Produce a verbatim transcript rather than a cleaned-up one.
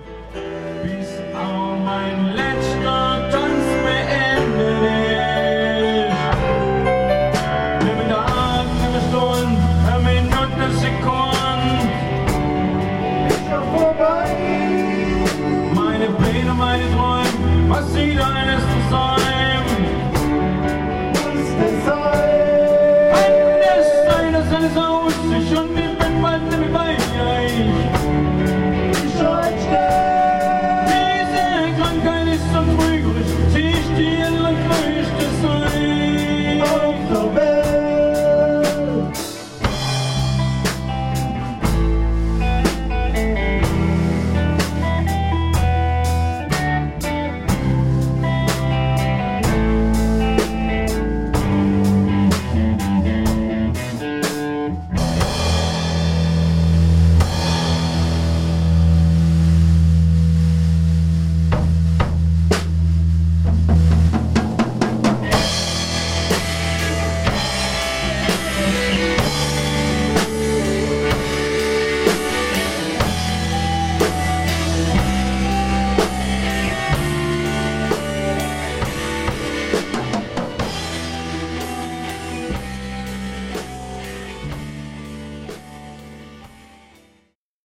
bis auch mein letzter Tanz beendet ist. Nimm in der Art, nimm es Stunden, eine Minute, Sekunden. Ist ja vorbei. Meine Pläne, meine Träume, was sieht eines